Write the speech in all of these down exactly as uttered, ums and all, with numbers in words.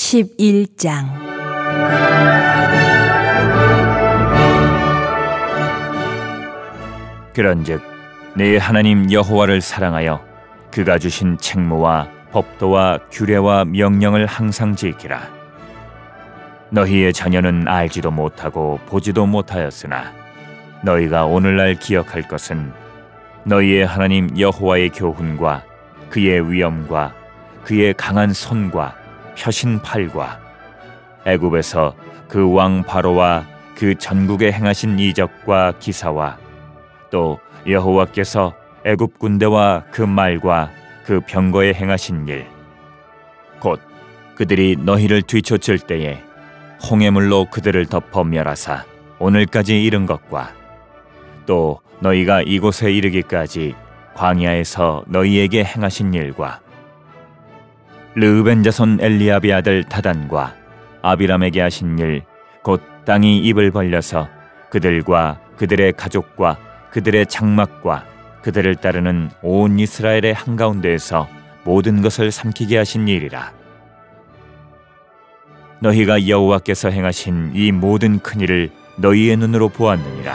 십일 장. 그런즉 네 하나님 여호와를 사랑하여 그가 주신 책무와 법도와 규례와 명령을 항상 지키라. 너희의 자녀는 알지도 못하고 보지도 못하였으나 너희가 오늘날 기억할 것은 너희의 하나님 여호와의 교훈과 그의 위엄과 그의 강한 손과 펴신 팔과 애굽에서 그 왕 바로와 그 전국에 행하신 이적과 기사와 또 여호와께서 애굽 군대와 그 말과 그 병거에 행하신 일, 곧 그들이 너희를 뒤쫓을 때에 홍해물로 그들을 덮어 멸하사 오늘까지 이른 것과 또 너희가 이곳에 이르기까지 광야에서 너희에게 행하신 일과 르으벤 자손 엘리압의 아들 다단과 아비람에게 하신 일, 곧 땅이 입을 벌려서 그들과 그들의 가족과 그들의 장막과 그들을 따르는 온 이스라엘의 한가운데에서 모든 것을 삼키게 하신 일이라. 너희가 여호와께서 행하신 이 모든 큰 일을 너희의 눈으로 보았느니라.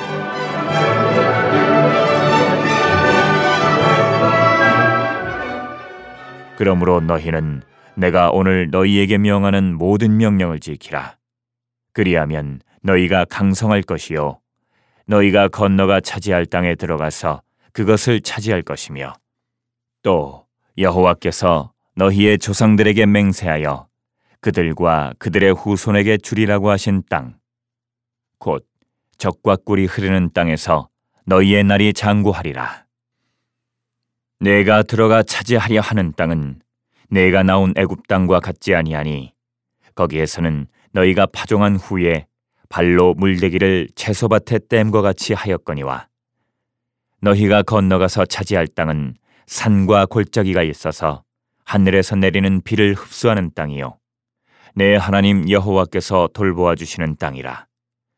그러므로 너희는 내가 오늘 너희에게 명하는 모든 명령을 지키라. 그리하면 너희가 강성할 것이요 너희가 건너가 차지할 땅에 들어가서 그것을 차지할 것이며 또 여호와께서 너희의 조상들에게 맹세하여 그들과 그들의 후손에게 주리라고 하신 땅, 곧 젖과 꿀이 흐르는 땅에서 너희의 날이 장구하리라. 내가 들어가 차지하려 하는 땅은 내가 나온 애굽 땅과 같지 아니하니 거기에서는 너희가 파종한 후에 발로 물대기를 채소밭에 댐과 같이 하였거니와 너희가 건너가서 차지할 땅은 산과 골짜기가 있어서 하늘에서 내리는 비를 흡수하는 땅이요 내 하나님 여호와께서 돌보아 주시는 땅이라.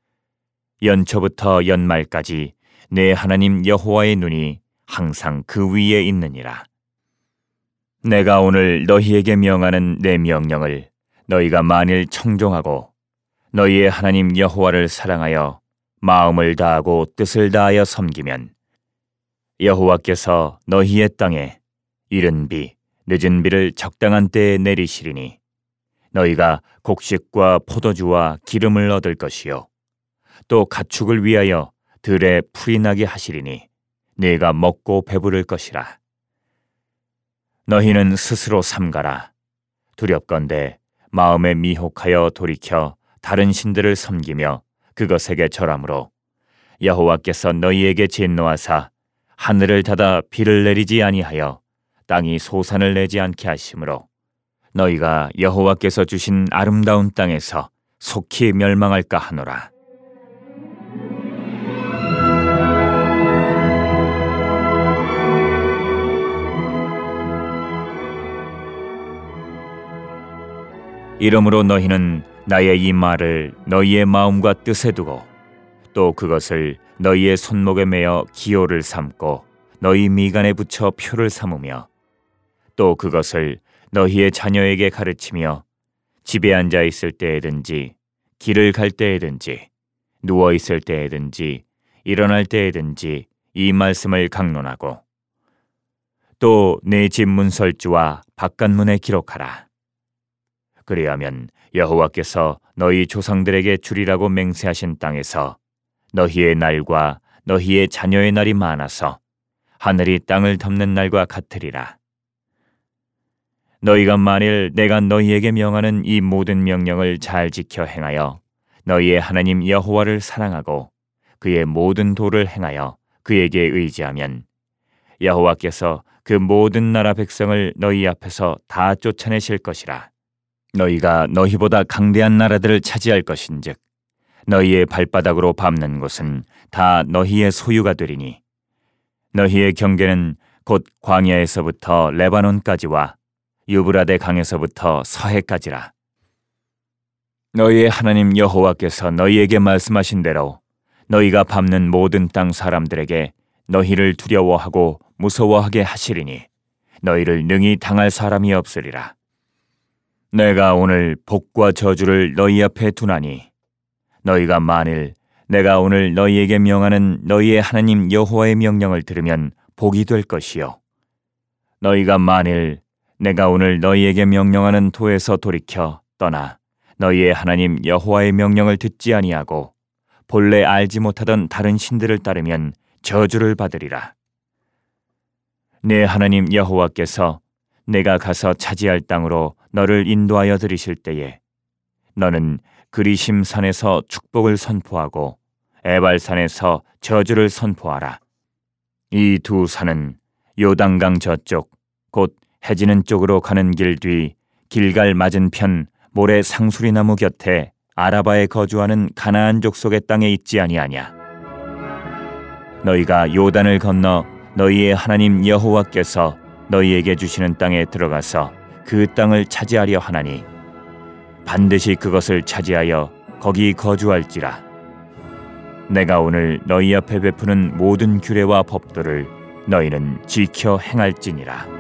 연초부터 연말까지 내 하나님 여호와의 눈이 항상 그 위에 있느니라. 내가 오늘 너희에게 명하는 내 명령을 너희가 만일 청종하고 너희의 하나님 여호와를 사랑하여 마음을 다하고 뜻을 다하여 섬기면 여호와께서 너희의 땅에 이른 비, 늦은 비를 적당한 때에 내리시리니 너희가 곡식과 포도주와 기름을 얻을 것이요 또 가축을 위하여 들에 풀이 나게 하시리니 네가 먹고 배부를 것이라. 너희는 스스로 삼가라. 두렵건대 마음에 미혹하여 돌이켜 다른 신들을 섬기며 그것에게 절함으로 여호와께서 너희에게 진노하사 하늘을 닫아 비를 내리지 아니하여 땅이 소산을 내지 않게 하심으로 너희가 여호와께서 주신 아름다운 땅에서 속히 멸망할까 하노라. 이러므로 너희는 나의 이 말을 너희의 마음과 뜻에 두고 또 그것을 너희의 손목에 매어 기호를 삼고 너희 미간에 붙여 표를 삼으며 또 그것을 너희의 자녀에게 가르치며 집에 앉아 있을 때에든지 길을 갈 때에든지 누워 있을 때에든지 일어날 때에든지 이 말씀을 강론하고 또 내 집 문설주와 바깥문에 기록하라. 그리하면 여호와께서 너희 조상들에게 주리라고 맹세하신 땅에서 너희의 날과 너희의 자녀의 날이 많아서 하늘이 땅을 덮는 날과 같으리라. 너희가 만일 내가 너희에게 명하는 이 모든 명령을 잘 지켜 행하여 너희의 하나님 여호와를 사랑하고 그의 모든 도를 행하여 그에게 의지하면 여호와께서 그 모든 나라 백성을 너희 앞에서 다 쫓아내실 것이라. 너희가 너희보다 강대한 나라들을 차지할 것인즉 너희의 발바닥으로 밟는 곳은 다 너희의 소유가 되리니 너희의 경계는 곧 광야에서부터 레바논까지와 유브라데 강에서부터 서해까지라. 너희의 하나님 여호와께서 너희에게 말씀하신 대로 너희가 밟는 모든 땅 사람들에게 너희를 두려워하고 무서워하게 하시리니 너희를 능히 당할 사람이 없으리라. 내가 오늘 복과 저주를 너희 앞에 두나니 너희가 만일 내가 오늘 너희에게 명하는 너희의 하나님 여호와의 명령을 들으면 복이 될 것이요 너희가 만일 내가 오늘 너희에게 명령하는 도에서 돌이켜 떠나 너희의 하나님 여호와의 명령을 듣지 아니하고 본래 알지 못하던 다른 신들을 따르면 저주를 받으리라. 내 하나님 여호와께서 내가 가서 차지할 땅으로 너를 인도하여 들이실 때에 너는 그리심 산에서 축복을 선포하고 에발산에서 저주를 선포하라. 이 두 산은 요단강 저쪽 곧 해지는 쪽으로 가는 길 뒤 길갈 맞은편 모래 상수리 나무 곁에 아라바에 거주하는 가나안 족속의 땅에 있지 아니하냐. 너희가 요단을 건너 너희의 하나님 여호와께서 너희에게 주시는 땅에 들어가서 그 땅을 차지하려 하나니 반드시 그것을 차지하여 거기 거주할지라. 내가 오늘 너희 앞에 베푸는 모든 규례와 법도를 너희는 지켜 행할지니라.